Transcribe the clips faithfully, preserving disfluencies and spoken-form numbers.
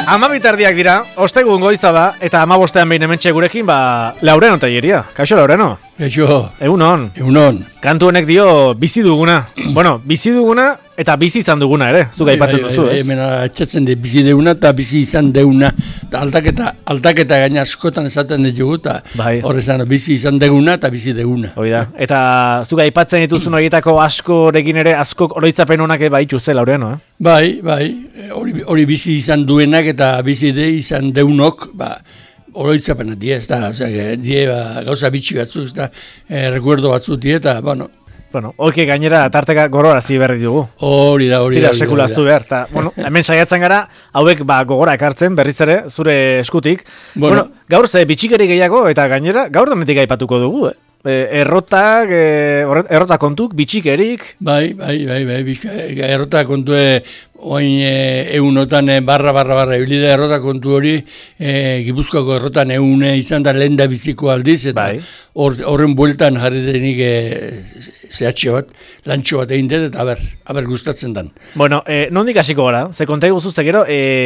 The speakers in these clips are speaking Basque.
Amabitardiak dira, ostegun goiza da, eta amabostean behin hementxe gurekin, ba, Laureno taieria. Kaixo, Laureno? Kaixo. Egunon. Egunon. Kantu honek dio bizi duguna. Bueno, bizi duguna eta bizi izan duguna ere. Zuk aipatzen duzu, ez? Hemen atxatzen de bizi deuna eta bizi izan deuna. Aldaketa, aldaketa gaina askotan esaten ditugu, eta horrezan bizi izan deguna eta bizi deuna. Hoi da. Eta zuk aipatzen dituzun horietako askorekin ere, askok oroitzapen honak baitu ze, Laureno, eh? Bai, bai. Hori, hori bizi izan duenak eta bizi de izan deunok, ba, oroitzapena die, ez da, die, ba, gauza bitxi batzu, ez da, eh, recuerdo batzu die, eta, bueno. Bueno, oike gainera tarteka gogorarazi berri dugu. Hori da, hori da. Tira, sekulaztu behar, eta, bueno, hemen saiatzen gara, hauek, ba, gogora ekartzen, berriz ere, zure eskutik. Bueno, bueno gaur ze bitxikeri gehiago, eta gainera, gaur denetik aipatuko dugu, eh? Errotak, errota kontuk, bitxikerik. Bai, bai, bai, bai, errota kontue, oin eunotan barra, barra, barra, ebilida errota kontu hori, Gipuzkoako errotan eune izan da lehen da biziko aldiz, eta horren bueltan jarri denik zehatxe bat, lantxo bat egin dut, eta haber, haber gustatzen dan. Bueno, nondik hasiko gara, ze kontai guzuzte gero,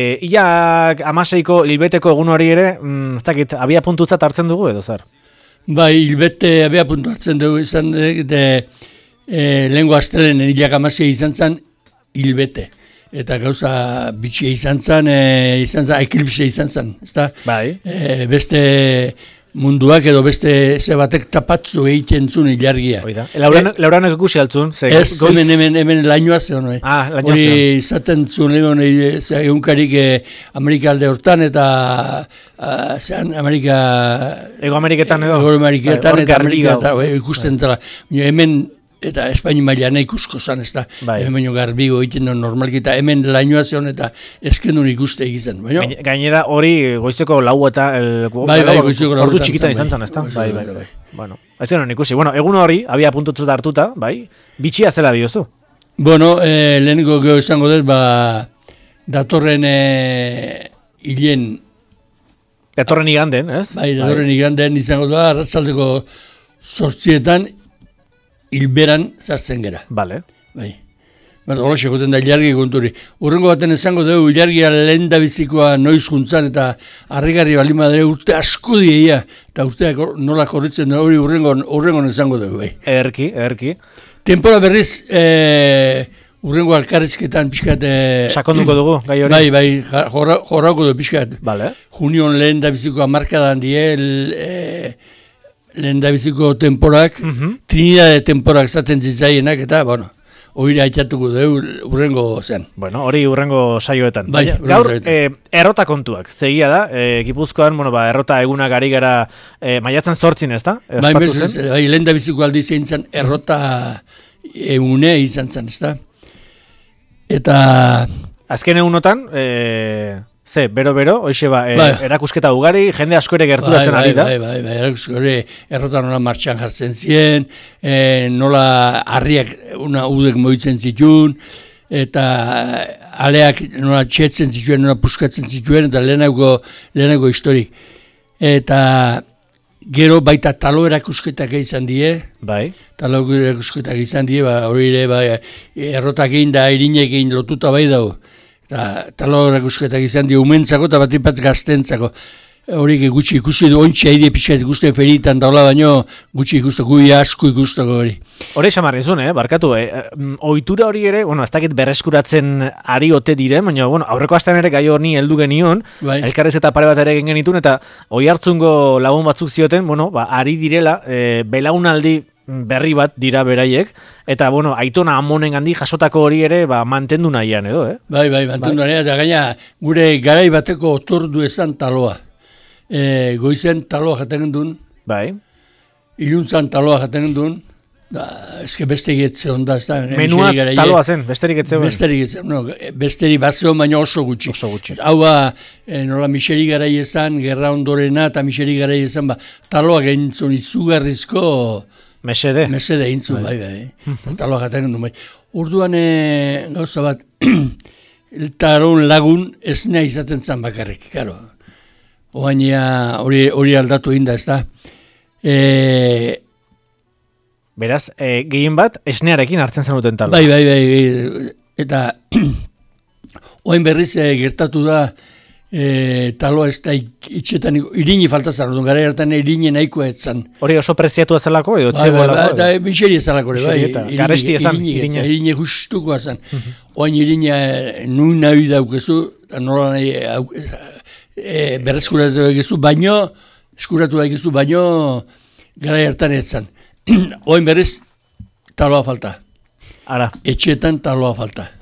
hilak amaseiko hilbeteko egun hori ere, ez dakit, abia puntutzat hartzen dugu edo zer? Bai, hilbete abea puntu hartzen dugu izan, de e, lehenko astelenen hilak amasea izan zen hilbete. Eta gauza bitxia izan zen, e, izan zen, eklipse izan zen, ezta? Bai. E, beste munduak edo beste ze batek tapatzu egiten zuen ilargia. Oida. Lauranek ikusi altzun? Ez, goiz... hemen, hemen, hemen lainoa zen. Ah, lainoa zen. Hori izaten zuen egon egunkarik Amerika alde hortan eta uh, zean Amerika... Ego Ameriketan edo? Ego Ameriketan eta Amerika eta ikusten dela. Hemen eta Espaini mailan ikusko zan, ez da, hemen baino garbigo egiten duen normalki, eta hemen lainoa zion eta ezken duen ikuste egiten. Gainera hori goizeko lau eta ordu txikitan izan zan, ez da? Bai, bai, bai. Bueno, ez genuen ikusi. Bueno, egun hori, abia puntutzu da hartuta, bai, bitxia zela diozu? Bueno, lehenengo geho izango dut, ba, datorren hilen... Datorren iganden, ez? Bai, datorren iganden izango da, arratzaldeko zortzietan, hilberan zartzen gera. Bale. Bai. Bat, hola, sekoten da ilargi konturi. Urrengo baten esango dugu, ilargia lehen da bizikoa noiz juntzan, eta harrigarri bali madre urte asko dieia, eta urteak nola korritzen da hori urrengo, urrengo esango dugu, bai. Erki, erki. Tempora berriz, e, urrengo alkarrizketan pixkat... E, sakonduko dugu, gai hori? Bai, bai, jorrauko dugu pixkat. Bale. Junion lehen da bizikoa markadan die, e, lehen da biziko temporak, uh-huh. Trinidade temporak zaten zitzaienak, eta, bueno, hori haitatuko dugu urrengo zen. Bueno, hori urrengo saioetan. Bai, gaur, e, errota kontuak, zegia da, e, Gipuzkoan, bueno, ba, errota egunak ari gara e, maiatzen zortzin, ez da? Bai, bai, lehen da biziko aldiz egin zen, errota egune izan zen, ez da? Eta... Azken egunotan, e... Ze, bero-bero, hoxe ba, e, bai. Erakusketa ugari, jende asko ere gerturatzen bai, ari da. Bai, bai, bai, erakusketa hori errota nola martxan jartzen ziren, e, nola harriak una udek moitzen zituen, eta aleak nola txetzen zituen, nola puskatzen zituen, eta lehenako, lehenako historik. Eta gero baita talo erakusketak izan die, bai. Talo erakusketak izan die, ba, hori ere, bai, errotak egin da, irinek egin lotuta bai dago. Eta talo erakusketak izan di umentzako eta bat ipat gaztentzako. Horik gutxi ikusi du, ontsi haide pixkat ikusten feritan daula baino, gutxi ikustako, gui asko ikustako hori. Hore samarrizun, eh, barkatu, eh, ohitura hori ere, bueno, ez dakit berreskuratzen ari ote dire, baina, bueno, aurreko astean ere gai honi heldu genion, bai. Elkarrez eta pare bat ere egin genitun, eta oi hartzungo lagun batzuk zioten, bueno, ba, ari direla, eh, belaunaldi berri bat dira beraiek, eta, bueno, Aitona Amonen handi jasotako hori ere, ba, mantendu nahian edo, eh? Bai, bai, mantendu nahian, eta gaina, gure garai bateko otordu esan taloa. E, goizen taloa jaten duen. Bai. Iluntzan taloa jaten duen. Da, eske beste getze onda, ez da. Menua taloa zen, besterik getze. Besterik getze, no, besterik bazeo, baina oso gutxi. Oso gutxi. Hau ba, e, nola Miseri garai ezan, gerra ondorena, eta Miseri garai ezan, ba, taloa gentzun izugarrizko... Mesede. Mesede intzun, bai, bai. bai. Taloa jaten duen, bai. Urduan, e, gauza bat, taron lagun esnea izaten zan bakarrik, karo. Oaina hori, hori aldatu egin da, ez da. E, Beraz, e, gehien bat, esnearekin hartzen zenuten taloa. Bai, bai, bai, bai. Eta, oain berriz e, gertatu da, E, taloa ez da itxetan, irini falta zara, gara hartan irini nahikoa etzan. Hori oso preziatu ezalako, edo bai, bai, bai, eta miseri ezalako, bai, garesti ezan, irini, irini justuko ezan. Oain irini nun nahi daukezu, nola nahi e, berreskuratu egizu, baino, eskuratu egizu, baino, gara hartan etzan. Oain berriz, taloa falta. Ara. Etxetan taloa falta.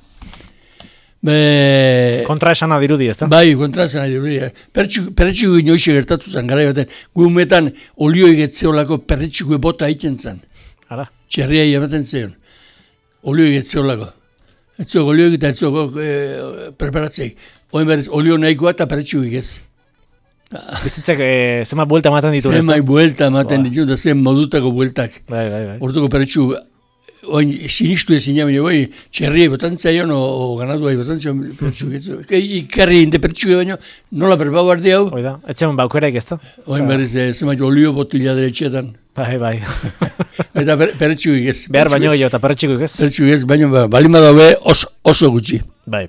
Be... Kontra esana dirudi, ez da? Bai, kontra esana dirudi. Perretxiko inoixe gertatu zen, gara baten, gumetan olioi getzeolako perretxiko bota egiten zen. Ara. Txerria ematen zion. Olioi getzeolako. Etzoko olioi eta etzoko e, preparatzeik. Oin berriz, olio nahikoa eta perretxiko egez. Bizitzek, e, zema buelta ematen ditu, ez da? Zema buelta ematen ditu, da zen modutako bueltak. Bai, bai, bai. Hortuko perretxiko oin sinistu ezin jamin, oi, txerriai botantzea joan, o, o ganatuai botantzea joan, ikarri inde pertsuke baino, nola berbau ardi hau? Oida, etxeman baukeraik ez da? Oin berriz, zemait, olio botila dere etxetan. Bai, bai. Eta pertsuke ez. Behar baino gehiago eta pertsuke ez? Pertsuke ez, baino, balima daue oso, oso gutxi. Bai.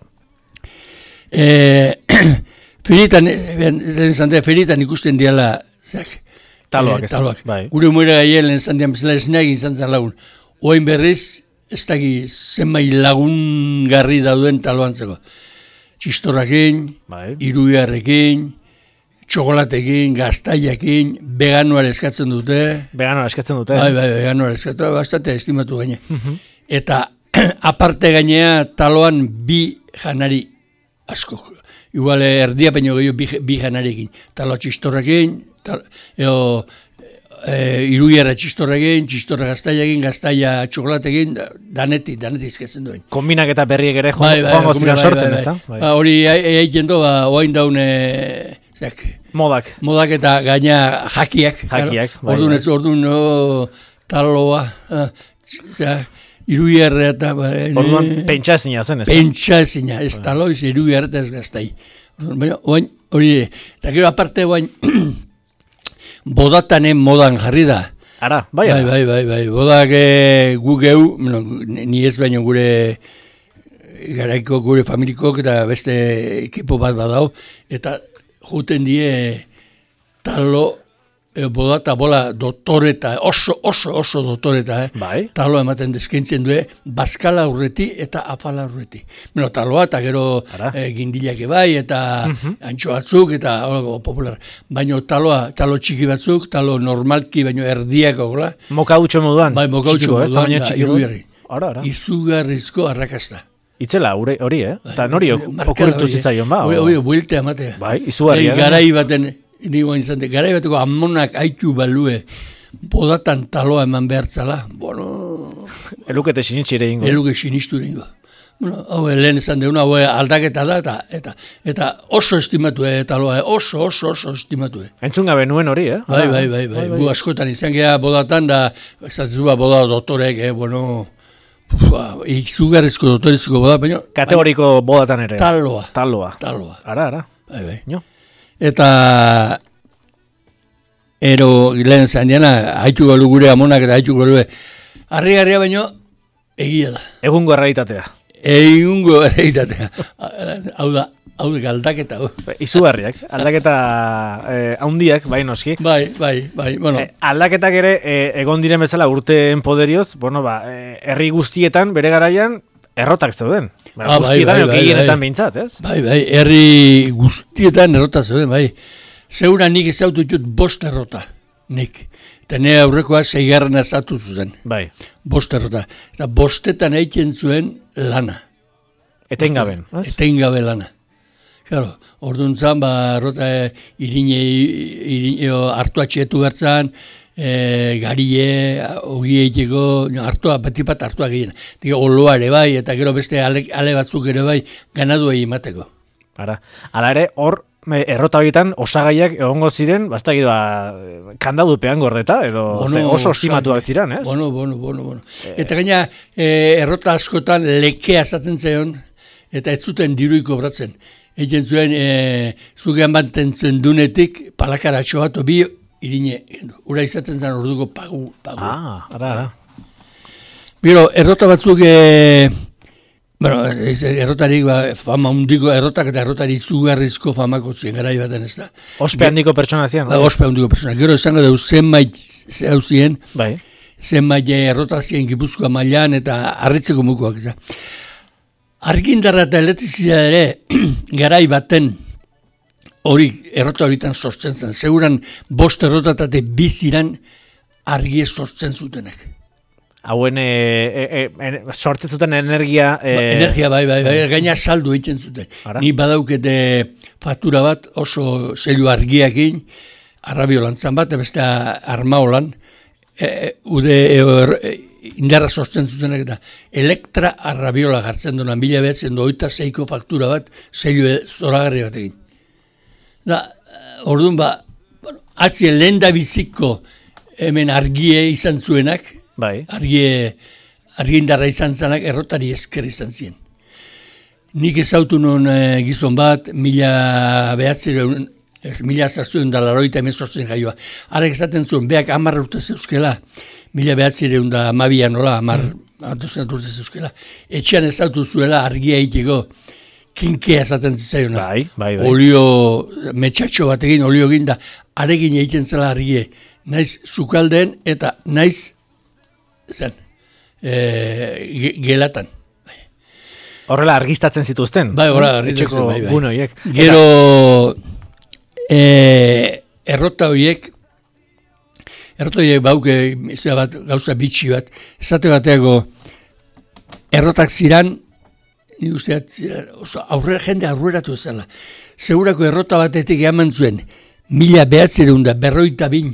E, feritan, lehen zantea, feritan ikusten diala, zak, taloak e, taloak. Bai. Gure muera gaien lehen zantean, bezala esneak izan zan lagun. Oain berriz, ez daki zenbait lagungarri dauden taloantzeko. Txistorrakin, bai. Iruiarrekin, txokolatekin, gaztaiakin, veganoa eskatzen dute. Veganoa eskatzen dute. Bai, bai, veganoa eskatzen dute, bastate estimatu gaine. Uh-huh. Eta aparte gainea taloan bi janari asko. Igual erdia peño gehiago bi, bi janarikin. Taloa txistorrakin, tal, eo... E, iruiarra txistorrekin, txistorra gaztaiakin, gaztaia txokolatekin, daneti, daneti izketzen duen. Kombinak eta berriek ere joan, bai, bai, joango ziren bai, sortzen, bai, ez da? Bai. Ba, hori egiten do, ba, oain daune... Zak, modak. Modak eta gaina jakiak. Jakiak, bai. Orduan ez, orduan no, taloa, zak, iruiarra eta... Ba, orduan ne, pentsa ezina zen, ez da? Pentsa ezina, ez talo, ez iruiarra eta ez gaztai. Baina, oain, hori, eta gero aparte oain... Bodatanen modan jarri da. Ara, bai, bai, bai, bai, bai. Bodak e, gu geu, bueno, ni ez baino gure garaiko gure familikok eta beste ekipo bat badau, eta juten die talo e, bodata bola dotoreta, oso, oso, oso dotoreta, eh? Bai. Talo ematen deskentzen due, bazkala urreti eta afala urreti. Bueno, taloa eta gero e, gindilak bai, eta uh-huh. antxo batzuk, eta hori popular. Baina taloa, talo txiki batzuk, talo normalki, baina erdiak gola. Mokautxo moduan. Bai, mokautxo moduan, da, irugarri. Ara, ara. Izugarrizko arrakasta. Itzela, hori, eh? Eta nori okurritu zitzaion ba? Hori, bueltea ematea. Bai, izugarria. Garai baten... Nigo izan, garai bateko amonak haitu balue bodatan taloa eman behartzala. Bueno... Elukete sinitxire ingo. Eluke sinistu ingo. Bueno, hau lehen izan deuna, hau aldaketa da, eta, eta, eta oso estimatu e, taloa, oso, oso, oso estimatu e. Entzun gabe nuen hori, eh? Bai, bai, bai, bai, gu askotan izan geha bodatan, da, ezatzen ba, boda dotorek, eh, bueno... Izugarrizko dotorezko boda, baina... Kategoriko bodatan ere. Taloa. Taloa. Taloa. Ara, ara. Bai, bai. No. Eta ero lehen zan diana, haitu galu gure amonak eta haitu galu harri-harria baino egia da. Egungo errealitatea. Egungo errealitatea. Hau da, hau da aldaketa. Izugarriak, aldaketa eh, haundiak, bai noski. Bai, bai, bai. Bueno. Eh, aldaketak ere eh, egon diren bezala urteen poderioz, bueno, ba, eh, herri guztietan bere garaian errotak zeuden. Bara, ah, guztietan bai, bai, gehienetan bai. Behintzat, ez? Bai, bai, herri guztietan errota zeuden, bai. Zeura nik ez dut ditut bost errota, nik. Eta nire aurrekoa zeigarren azatu zuen. Bai. Bost errota. Eta bostetan egiten zuen lana. Etengaben, ez? Etengabe lana. Claro, orduan zan, ba, errota irine, irine, hartu atxetu bertzan, E, garie, ogi egiteko, hartua, batipat hartua gehien. Oloa ere bai, eta gero beste ale, ale batzuk ere bai, ganadu egin mateko. Ara, ala ere, hor, errota horietan, osagaiak egongo ziren, basta gira, ba, kandadupean gordeta, edo bueno, oso estimatuak ziren, ez? Bueno, bueno, bueno, bueno. E... Eta gaina, e, errota askotan lekea azatzen zaion, eta ez zuten diruiko bratzen. Egin zuen, e, zugean bantentzen dunetik, palakara txoatu bi, irine, ura izaten zen orduko pagu. pagu. Ah, ara, ara. Biro, errota batzuk e, Bueno, errotarik, ba, fama hundiko errotak eta errotari izugarrizko famako zien garai baten ez da. Ospe handiko pertsona zian? Ba, ospe handiko pertsona. Gero esango dugu zenbait zehau zien, bai. zenbait errota zien Gipuzkoa mailan eta harritzeko mukoak. Argindarra eta elektrizitatea ere garai baten hori errota horitan sortzen zen. Seguran bost errotatate biziran argie sortzen zutenak. Hauen e, e, e, sortzen zuten energia... E... Ba, energia bai, bai, bai, gaina saldu egiten zuten. Ara? Ni badaukete faktura bat oso zeilu argiakin, arrabiolantzan bat, beste armaolan, e, ude e, indarra sortzen zutenak eta elektra arrabiola gartzen duena, mila behatzen doita zeiko faktura bat, zeilu zoragarri bat egin. Da, orduan ba, bueno, atzien lehen da biziko hemen argie izan zuenak, bai. Argie, argindarra izan zanak errotari esker izan zien. Nik ezautu non e, gizon bat, mila behatzireun, mila zartzuen da laroita hemen sortzen jaioa. Arek esaten zuen, beak amarra urte zeuskela, mila behatzireun da amabia nola, amar, mm. urte zeuskela. Etxean ezautu zuela argia egiteko, kinkea esaten zitzaiona. Bai, bai, bai. Olio, metxatxo bat egin, olio egin da, arekin egiten zela argie, naiz sukaldeen eta naiz zen, e, gelatan. Horrela argistatzen zituzten? Bai, horrela argistatzen, bai, bai. Gunoiek. Gero, e, errota horiek, errota horiek bauke, bat, gauza bitxi bat, esate bateako, errotak ziran, ni usteat ziran, oso aurrera, jende aurreratu ezala. Segurako errota batetik eman zuen, mila behatzireun da, berroita bin,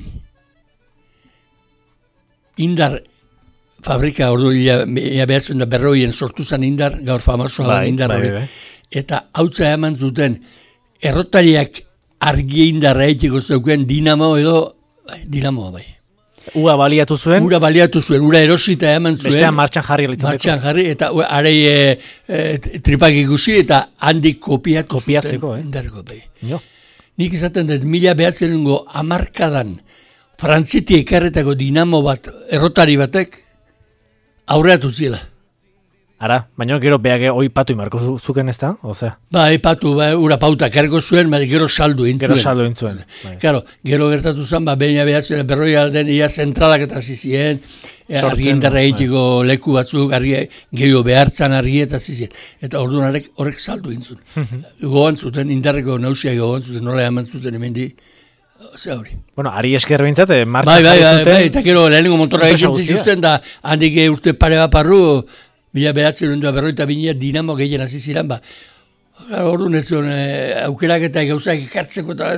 indar, fabrika ordu ia behatzen da berroien sortu zen indar, gaur famasoa bai, indar bai, bai. Eta hautza eman zuten errotariak argi indarra eitiko zeuken dinamo edo, bai, dinamoa bai. Ura baliatu zuen? Ura baliatu zuen, ura erosita eman zuen. Bestean martxan jarri alitzateko. Martxan jarri, eta arei e, e, tripak ikusi eta handik kopiatu kopiatzeko, zuten. Indarko bai. Jo. Nik esaten dut, mila behatzenengo amarkadan Frantziti ekarretako dinamo bat, errotari batek, aurreatu zila. Ara, baina gero beak hoi patu imarko zuken ez da? Osea. Ba, patu, ba, ura pauta karko zuen, ba, gero saldu intzuen. Gero saldu intzuen. Claro, gero gertatu zen, ba, baina behatzen, berroi alden, ia zentralak eta zizien, argindarra egitiko leku batzuk, argi, gehiago behartzan argi eta zizien. Eta orduan horrek, horrek saldu intzuen. Gogan zuten, indarreko nausia gogan zuten, nola eman zuten hemendi, ose hori. Bueno, ari esker bintzat, martxan bai, bai, jarri zuten. Bai, eta gero lehenengo motorra egiten zituzten, da handik urte pare bat parru, mila beratzen da berroita binea dinamo gehien hasi ziren, ba, orduan ez zuen, aukerak eta gauzak ekartzeko eta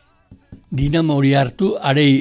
dinamo hori hartu, arei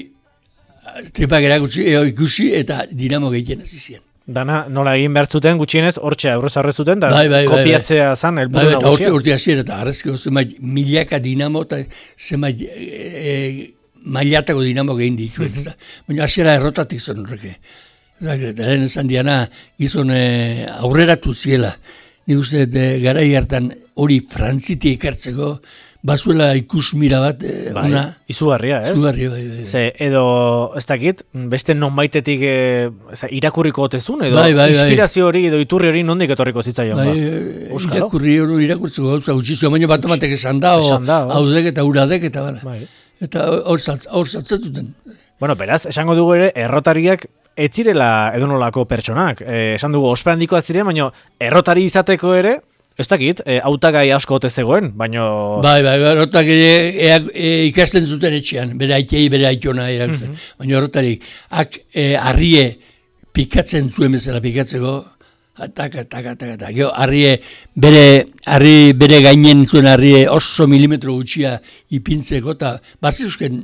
tripak erakutsi, ikusi eta dinamo gehien hasi ziren. Dana, nola egin behar zuten, gutxienez, hortxe aurrez aurrez zuten, da bai, bai, kopiatzea zan, elburu bai, nagusia. Eta urte hasiera, eta arrezko zemait milaka dinamo, eta zemait e, e, mailatako dinamo gehin dituen. Mm -hmm. Baina hasiera errotatik zen horreke. Eta lehen esan diana, gizon e, aurreratu ziela. Nik uste, e, garai hartan hori Frantziti ekartzeko, bazuela ikusmira bat, e, bai, una... Izugarria, ez? Izugarria, bai, bai. Ze, edo, ez dakit, beste non baitetik e, irakurriko otezun, edo bai, bai, inspirazio hori, edo iturri hori nondik etorriko zitzaion, bai, ba? Irakurri hori irakurtzeko gauza gutxizio, baina bat amatek esan da, haudek eta uradek, eta bala. Bai. Eta hor zatzetuten. Bueno, beraz, esango dugu ere, errotariak ez zirela edonolako pertsonak. E, esan dugu, ospe handikoa ziren, baina errotari izateko ere, ez dakit, e, hautagai asko ote zegoen, baina... Bai, bai, errotak ere e, e, ikasten zuten etxean, bere aitei, bere aitona erakusten. Mm -hmm. Baina errotarik, ak e, arrie pikatzen zuen bezala pikatzeko, ataka, ataka, ataka, ataka. Gero, arrie, bere, arri, bere gainen zuen arrie oso milimetro gutxia ipintzeko, eta baziruzken,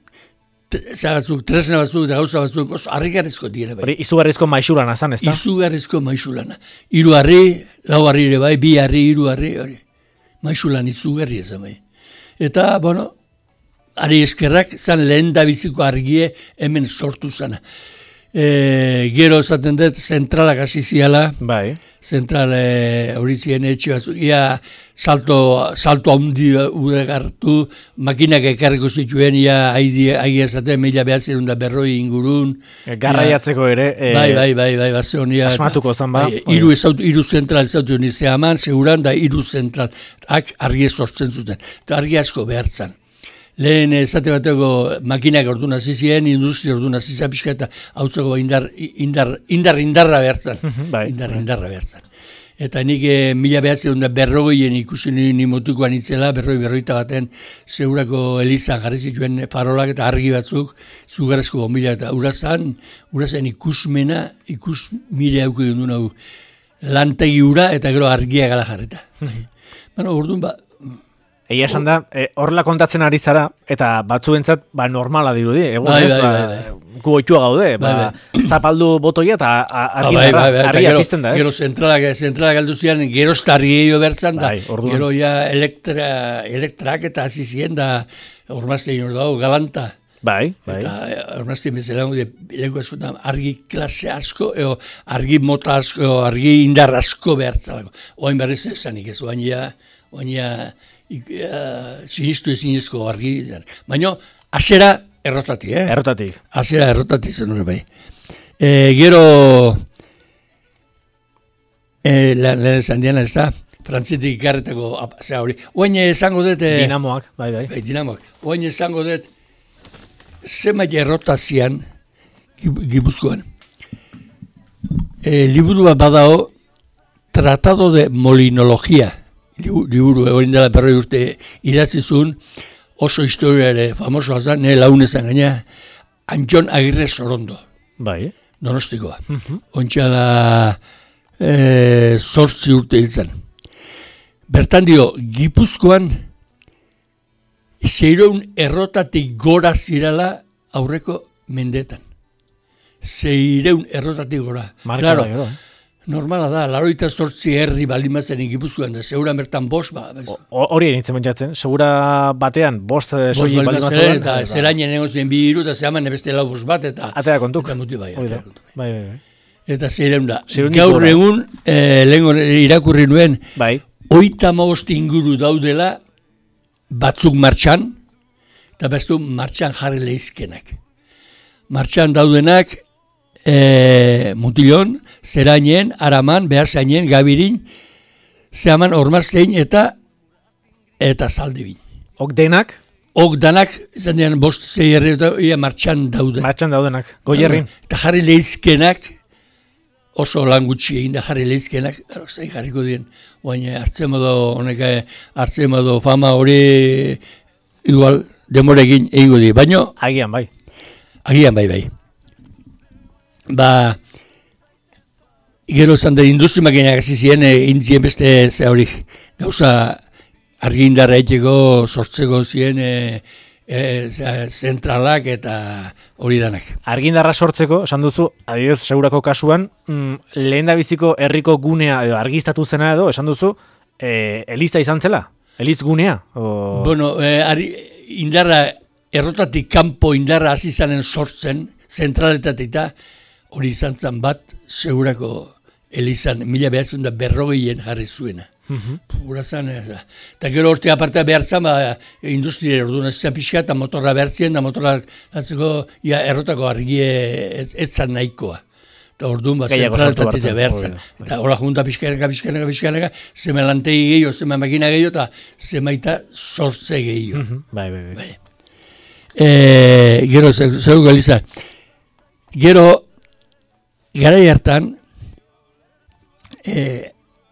batzuk, tresna batzuk eta gauza batzuk oso harrigarrizko dira bai. Hori izugarrizko maixulana zan, ez da? Izugarrizko maixulana. Hiru harri, lau harri ere bai, bi harri, hiru harri, hori. Maixulan izugarri ez bai. Eta, bueno, hari eskerrak zan lehen da biziko argie hemen sortu zana. E, gero esaten dut, zentralak hasi ziala. Bai. zentral hori ziren etxe batzuk, ia salto, salto handi udek hartu, makinak ekarriko zituen, ia ahi ezaten mila behatzen da berroi ingurun. Garraiatzeko ere. E, bai, bai, bai, bai, bazen honia. Asmatuko zan ba. Bai, iru, ezautu, iru zentral ezautu nizea haman, seguran da iru zentral, ak argi sortzen zuten. Eta argi asko behartzen. Lehen esate bateko makinak ordu nazizien, industria ordu nazizia pixka eta hautzeko indar, indar, indar indarra behartzen. bai, indar indarra behartzen. Eta nik e, mila behatzen da berrogeien ikusi ni motukoan itzela, berroi berroita baten segurako elizan jarri zituen farolak eta argi batzuk, zugarrezko bombila eta urazan, urazan ikusmena, ikus mire hauko egin hau lantegi ura eta gero argia gala jarreta. Bueno, orduan ba, egia esan da, horrela kontatzen ari zara, eta batzuentzat ba, normala dirudi. Egun bai, ez, bai, ba, bai, bai. gu oitua gaude, ba, bai, bai. zapaldu botoia eta argi bai, bai, bai, argia pizten da, ez? Gero zentralak, zentralak aldu zian, gero starri gehiago bertzan da, bai, gero ja elektra, elektrak eta hasi ziren da, ormazte egin dago, galanta. Bai, bai. Eta ormazte bezala, leheko askotan, argi klase asko, eo, argi mota asko, argi indar asko behartzalako. Oain berriz esanik ez, oain ja, oain ja, Uh, sinistu ezinezko argi. Baina, asera errotati, eh? Errotati. Asera errotati zen hori bai. E, gero, e, lehen esan diana ez da, frantzitik ikarretako, zera hori, oain esango dut... E, dinamoak, bai, bai. Bai, dinamoak. Oain esango dut, zemait errotazian, Gipuzkoan. E, liburu bat badao, Tratado de Molinologia, liburu egin dela berroi urte idatzi zuen, oso historia ere famosoa zen, ne launezan gaina, Antxon Agirre Sorondo. Bai. Donostikoa. Uh-huh. Ontsa da e, zortzi urte hiltzen. Bertan dio, Gipuzkoan zeireun errotatik gora zirala aurreko mendetan. Zeireun errotatik gora. Marka claro. Da, normala da, laroita zortzi herri balimazen Gipuzkoan, da segura bertan bost, ba... Hori nintzen mentzatzen, segura batean bost soilik balimazen. Eta zerainen egozien bi hiru, eta zehaman ebeste lau bost bat, eta... Atea kontuk. Eta muti bai, atea kontuk. Bai, bai, bai. Eta zeireun da. Gaur egun, eh, lehen irakurri nuen, bai. Oita maost inguru daudela, batzuk martxan, eta bestu martxan jarri lehizkenak. Martxan daudenak, E, mutilon, zerainen, araman, behasainen, gabirin, zehaman ormaztein eta eta zaldibin. Ok denak? Ok danak, izan dian bost zei herri eta ia martxan daude. Martxan daudenak, goierrin. Eta jarri lehizkenak, oso lan gutxi egin da jarri lehizkenak, zei jarriko dien, baina hartzen modo, honeka, hartzen modo fama hori, igual, demorekin egingo di, baina... Agian bai. Agian bai bai. Ba, gero zan da industri makinak hasi ziren, e, intzien beste ze hori gauza argindarra eiteko sortzeko ziren e, e, zentralak eta hori danak. Argindarra sortzeko, esan duzu, adibidez segurako kasuan, mm, lehen da biziko herriko gunea edo argiztatu zena edo, esan duzu, e, eliza izan zela? Eliz gunea? O... Bueno, e, ari, indarra, errotatik kanpo indarra hasi zanen sortzen, zentraletatik da, hori izan zen bat, segurako elizan, mila behatzen da berrogeien jarri zuena. Gura zen, eta gero horte aparta behar zen, ba, industria orduan ez zen pixka, eta motorra behartzen, da motorra atzeko, ja, errotako argie ez, ez zan nahikoa. Eta orduan, ba, zentraletatik behar zen. Eta hola junta pixkaneka, pixkaneka, pixkaneka, zema lantegi gehiago, zema makina gehiago, eta zemaita sortze gehiago. Bai, bai, bai. E, gero, zeu galiza, gero, garai hartan, e,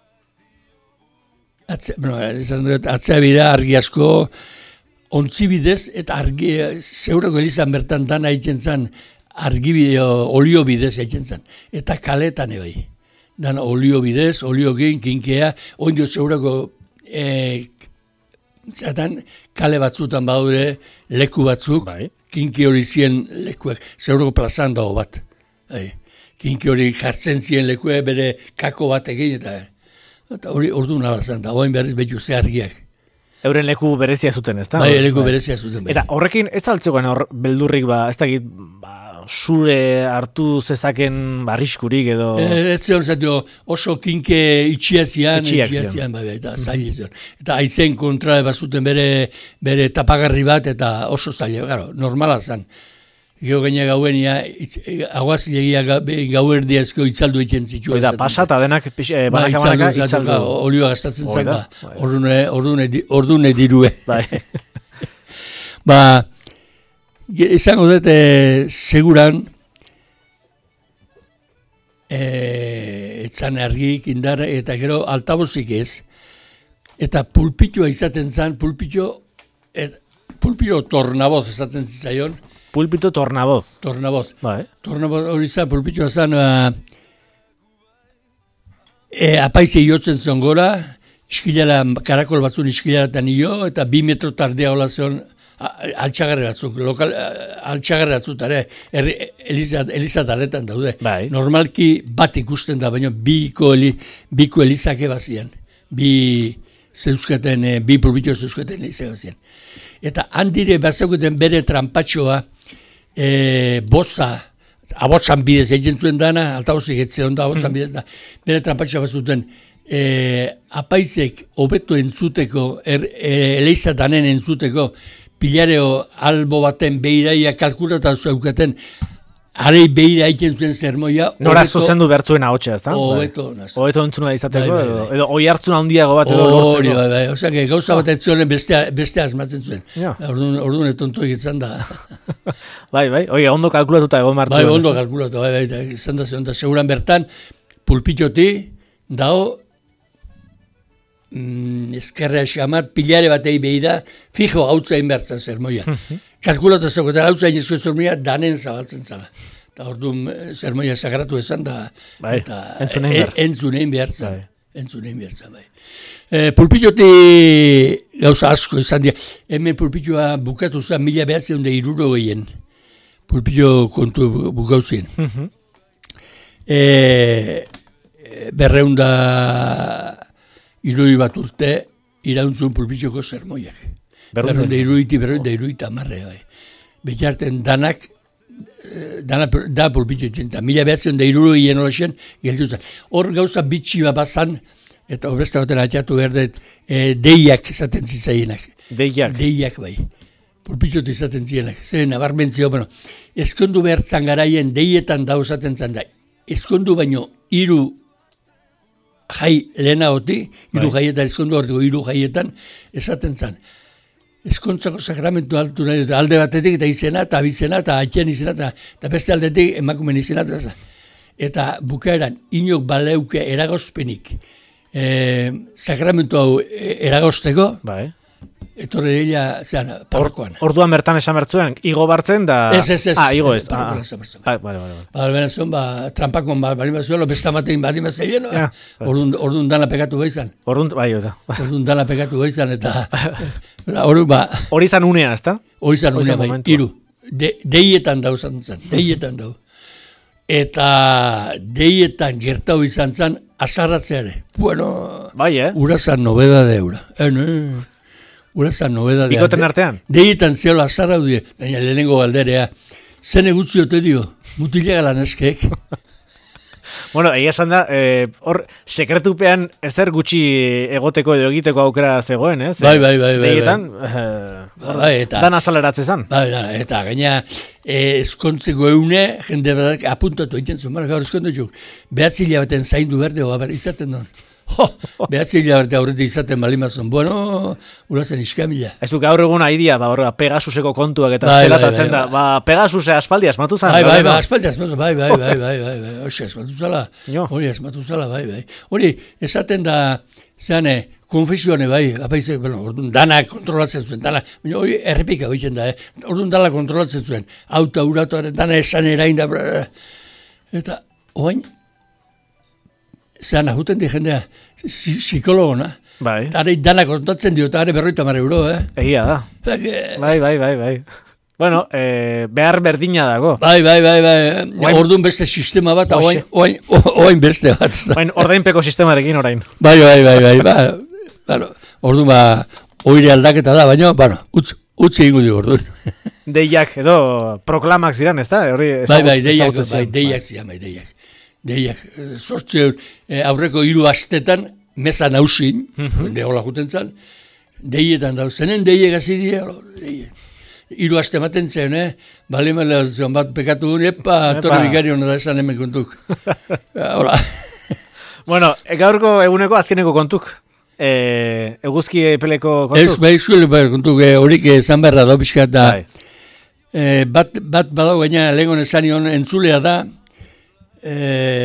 atze, bueno, atzea bida argi asko, ontzi bidez, eta argi, zeurako elizan bertan dan haitzen zen, argi bideo, olio bidez haitzen zen, eta kaletan ebai. Dan olio bidez, olio gin, kinkea, oindio zeurako, e, zatan, kale batzutan badaude, leku batzuk, bai. Kinki hori zien lekuak, zeurako plazan dago bat. Bai. Kinki hori jartzen zien lekue bere kako bat egin, eta, eta hori ordu nala zen, eta hoen berriz betu ze argiak. Euren leku berezia zuten, ez da? Bai, leku berezia zuten. Bai. Eta horrekin ez altzegoen hor beldurrik, ba, ez dakit, ba, zure hartu zezaken barriskurik edo... Ez zion, zatio, oso kinke itxiazian, itxiazian, bai, bai, eta zaila zion. Eta aizen kontra bazuten bere, bere tapagarri bat, eta oso zaila, gero, normala zen. Gero gaina gauen, aguazilegia gauerdiazko itzaldu egiten zituen. Oida, pasa eta denak eh, banaka banaka itzaldu. Olioa gastatzen zen, ordune dirue. Bai. Ba, izango dut, e, seguran, e, etzan argik, indar, eta gero altabozik ez, eta pulpitioa izaten zen, pulpitio, et, pulpitio tornaboz izaten zitzaion, Pulpito tornaboz. Tornaboz. Bai. Tornaboz hori zan, pulpitioa zan, uh, e, apaize iotzen zen gora, iskilara, karakol batzun iskilara eta nio, eta bi metro tardea hola zion, altxagarri batzuk, lokal, altxagarri batzuk, Eliza taletan daude. Bai. Normalki bat ikusten da, baina biko, eli, biko Elizake bazien. Bi zeuzketen, bi pulpitio zeuzketen Eliza bazien. Eta handire bazekuten bere trampatxoa, e, boza, abotsan bidez egin zuen dana, altabozik etzion da, abotsan bidez da, bere trampatxoa bazuten, e, apaizek hobeto entzuteko, er, e, Eliza danen entzuteko, pilareo albo baten behiraia kalkulata zeukaten, arei behira egin zuen zermoia. Nora zuzendu bertzuen ahotsa, ez da? Hobeto. Hobeto entzuna izateko, bai, bai, bai. edo, edo oi hartzun handiago bat edo lortzeko. Hori, bai, bai. Osea, gauza bat etzionen beste, beste asmatzen zuen. Ja. Orduan, orduan etonto egitzen da. Bai, bai. Oie, ondo kalkulatuta egon martzu. Bai, ondo kalkulatu, bai, bai. Izan da, da, seguran bertan, pulpitoti, dao, mm, ezkerrea xamar, pilare batei behira, fijo hau zain bertzen zermoia. Kalkulatu zegoetan hau zain ezko zermoia, danen zabaltzen zala. Eta orduan zermoia sagratu esan da, bai, eta entzunein behar. Entzunein behartzen. Bai. Entzunein behartzen, bai. E, pulpitoti gauza asko izan dira. Hemen pulpitioa bukatu zen mila behatzen da iruro gehien. Pulpitio kontu bukauzien. Uh-huh. e, berreunda iroi bat urte irauntzun pulpitioko zermoiak. Berreunda iruiti, berreunda iruita marre, bai. Beharten danak, dana da pulpitio txenta. Mila behatzen da iruro gehien olaxen, geldu zen. Hor gauza bitxi bat bazan, eta obresta baten atxatu berdet, e, deiak esaten zizainak. Deiak? Deiak, bai. Pulpitiot izaten zienak. Zer, nabarmentzio, bueno, eskondu behartzan garaien deietan da osaten zan da. Eskondu baino hiru jai lehena hoti, hiru bai. Jaietan, eskondu hortiko hiru jaietan esaten zan. Eskontzako sakramentu altu nahi, alde batetik eta izena, eta bizena, eta atxen izena, eta, eta beste aldetik emakumen izena. Eta, eta bukaeran, inok baleuke eragozpenik e, sakramentu hau eragozteko, bai. Etorre dira, zean, parrokoan. Or, orduan bertan esan bertzuen, igo bartzen da... Ez, ez, ez. Ah, igo ez. Parrokoan ah, esan bertzuen. Ba, bale, bale, bale. Ba, bera zuen, ba, trampakon ba, bali bat zuen, lo bestamatein bali bat zeien, no? Ja, orduan, orduan dana pekatu behizan. Orduan, bai, eta. Orduan dana pekatu behizan, eta... Hori, ba... Hori zan unea, ez da? Hori zan unea, bai, iru. De, deietan dau zan zen, deietan dau. Eta deietan gertau izan zen, azarratzeare. Bueno... Bai, eh? Ura zan nobeda de eura. Eh, no... Ura zan nobeda de... Bikoten artean? Deietan zeola azarra dudie, daina lehenengo galderea. Zen egutzi ote dio, mutilega lan eskek. Bueno, egia esan da, eh, hor, sekretupean ezer gutxi egoteko edo egiteko aukera zegoen, eh? Bai, bai, bai. Deietan, bai. Eh, Ba, bai, eta... Dan azaleratze zan. Bai, da, eta gaina eh, eskontzeko eune, jende badak apuntatu egiten zuen, mara gaur eskontu txuk, behatzila baten zaindu berde, oa izaten duen. Jo, behatzila berde aurretik izaten balimazun, bueno, urazen iskamila. Ez du gaur egun haidia, ba, horrega, Pegasuseko kontuak eta bai, zelatatzen bai, bai, da, ba, Pegasuse aspaldi asmatu zan. Bai, bai, bai, aspaldi asmatu, bai, bai, bai, bai, bai, bai, hoxe, asmatu zala, hori asmatu zala, bai, bai. Hori, esaten da, zeane, konfesioane, bai, apaizek, bueno, orduan dana kontrolatzen zuen, dana, hori errepika hoitzen da, eh? Orduan dana kontrolatzen zuen, auta, uratuaren, dana esan erain da, eta, oain, zean ahuten di jendea, psikologona. Bai. Eta dana kontatzen dio, eta berroita mar euro, eh? Egia da. Bai, bai, bai, bai. Bueno, eh, behar berdina dago. Bai, bai, bai, bai. Oain, orduan beste sistema bat, oain, oain, oain beste bat. Oain ordainpeko sistemarekin orain. Bai, bai, bai, bai. Ba, claro, orduan ba, oire aldaketa da, baina, bueno, utz, utzi egingo dugu orduan. Deiak edo proklamak ziren, ez da? Bai, bai, deiak, bai, deiak ziren, bai, deiak. Deiak, sortze aurreko hiru astetan, meza nausin, neola juten zan, deietan dauz, zenen deiek hasi dira, deiek. Hiru aste maten zen, eh? Bale mele zion bat pekatu duen, epa, torre bikari hona da esan hemen kontuk. Hola. Bueno, gaurko eguneko azkeneko kontuk. E, eguzki peleko kontuk? Ez, bai, zuele bai kontuk, horik zan berra da, pixkat da. E, bat, bat badau gaina lehengon esan nion entzulea da, e,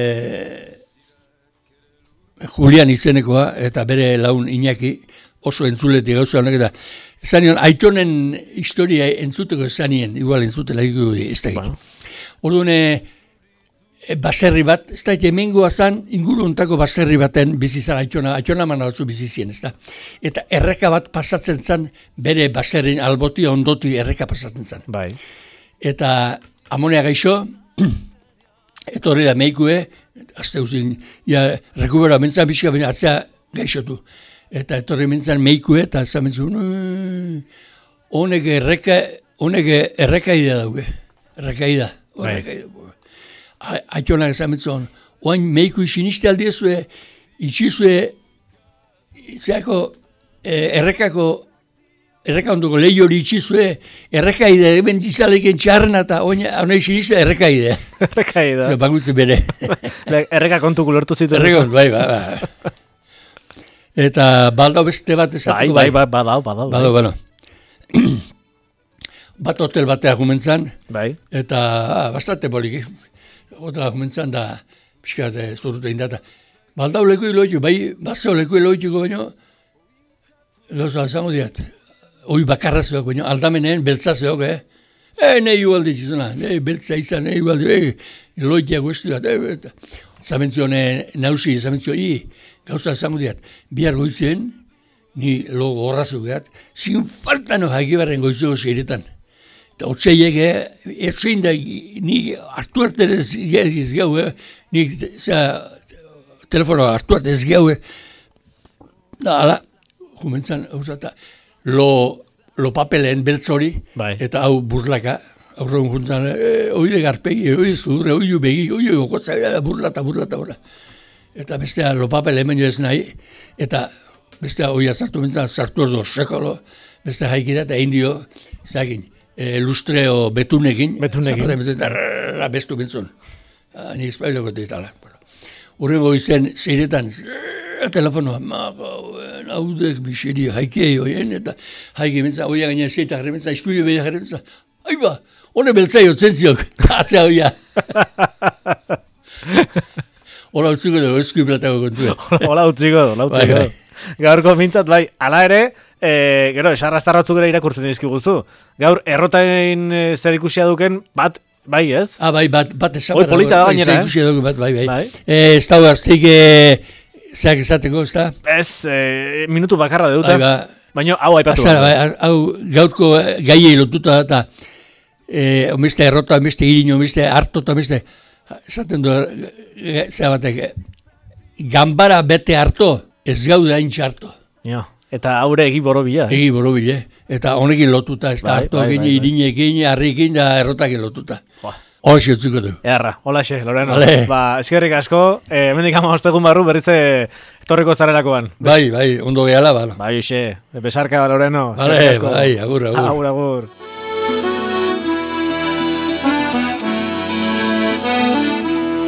Julian izenekoa, eta bere laun Iñaki, oso entzuletik gauza honek, eta esan nion, Aitonen historia entzuteko esan nien, igual entzutela egu ez da egit. Orduan, e, baserri bat, ez da, hemengoa zan, inguru ontako baserri baten bizizan Aitona, Aitona mana batzu bizizien, ez da. Eta erreka bat pasatzen zan, bere baserrin alboti ondoti erreka pasatzen zan. Bai. Eta amonea gaixo, etorri da meikue, azte uzin, ja, rekubera mentzan bizka, baina atzea gaixotu. Eta etorri mentzan meikue, eta esan mentzun, honek erreka, honek errekaida dauke, errekaida, errekaida. Aitonak esan mentzun, oain meiku siniste aldiezue, itxizue, zeako, errekako, erreka onduko lehi hori itxizue, errekaide, eben izaleken txarrena eta honei siniste errekaide. Errekaida. Zer, bagutzen bere. Erreka kontuko lortu zitu. Erreka kontu, bai, bai, bai. Eta baldau beste bat esatuko bai. Bai, bai, badau, badau. Badau, bueno. Bat hotel batea gumentzan. Bai. Eta ah, bastante poliki. Hotela gumentzan da, pixkat zurrute indata. Baldau leku iloitu, bai, bazeo leku iloituko baino, loza, zango diat, oi bakarra zeok baino, aldameneen beltza zeok, eh? E, nahi ualdi zizuna, nahi beltza izan, nahi ualdi, e, iloitia guzti bat, e, zamentzio nausi, zamentzio, i, gauza zango diat, bihar goizien, ni logo horrazu gehat, zin faltan hagibarren goizuko zeiretan. Eta otzeiek, eh, etzein da, ni hartu arte ez gau, eh, ni, zera, telefono hartu arte ez gau, eh. Da, ala, jumentzan, hau zata, lo, lo papelen beltz hori, bai. Eta hau burlaka, aurreun juntzan, e, oide garpegi, oide zurre, oide begi, oide gokotza, burlata, burlata, burlata. Eta bestea lo papel hemen jo ez nahi, eta bestea oia zartu bintzen, zartu ordo sekolo, bestea haikira eta indio, zakin, e, lustreo betunekin, betunekin, eta bestu bintzun. Nik espailoko ditala. Urrengo izen, zeiretan, telefonoa, naudek biseri haikei oien, eta haike bintzen, oia gaina zeita jarri bintzen, eskuile behi jarri bintzen, aiba, hone beltzai otzen ziok, atzea oia. Hola utziko dugu, esku platako kontua. Hola utziko dugu, hola utziko dugu. Gaurko mintzat, bai, ala ere, e, gero, esarrastarratzuk ere irakurtzen dizkiguzu. Gaur, errotain e, zer ikusia duken, bat, bai, ez? Ah, bai, bat, bat esabarra. Hoi polita da gainera, eh? Ikusia duken, bat, bai, bai. bai. E, ez da huaztik, e, zeak esateko, ez da? Ez, e, minutu bakarra deuta. Bai, ba. Baina, hau aipatu. Azara, bai, hau gaurko gaiei lotuta da, eta, e, omeste errota, omeste irino, omeste hartota, omeste, esaten du, zera batek, gambara bete harto, ez gaude hain txarto. Ja, eta haure egi borobila. Eh? Egi borobile, eta honekin lotuta, ez da bai, harto bai, egin, bai, bai. irinekin, harrikin, da errotakin lotuta. Ba. Hoxe utzuko du. Earra, hola xe, Loreno. Vale. Ba, eskerrik asko, eh, hemendik ama ostegun barru, berriz etorriko zarelakoan. Bai, bai, ondo gehala, bala. Bai, xe, besarka, Loreno. Vale, bai, agur, agur. Agur, agur.